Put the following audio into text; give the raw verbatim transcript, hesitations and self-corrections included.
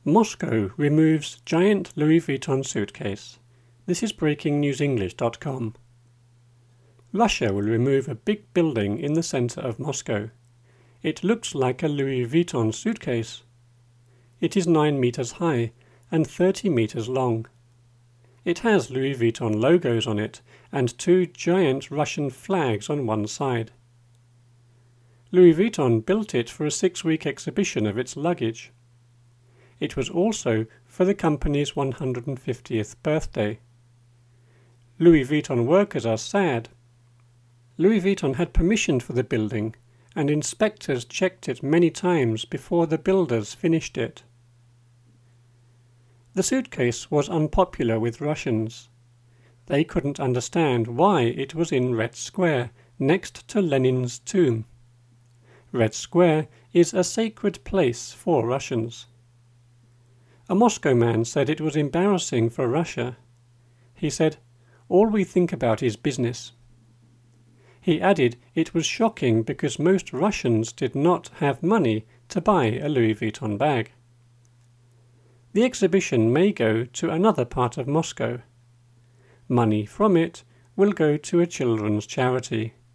Moscow removes giant Louis Vuitton suitcase. This is breaking news english dot com. Russia will remove a big building in the centre of Moscow. It looks like a Louis Vuitton suitcase. It is nine metres high and thirty metres long. It has Louis Vuitton logos on it and two giant Russian flags on one side. Louis Vuitton built it for a six-week exhibition of its luggage. It was also for the company's one hundred fiftieth birthday. Louis Vuitton workers are sad. Louis Vuitton had permission for the building, and inspectors checked it many times before the builders finished it. The suitcase was unpopular with Russians. They couldn't understand why it was in Red Square, next to Lenin's tomb. Red Square is a sacred place for Russians. A Moscow man said it was embarrassing for Russia. He said, "All we think about is business." He added it was shocking because most Russians did not have money to buy a Louis Vuitton bag. The exhibition may go to another part of Moscow. Money from it will go to a children's charity.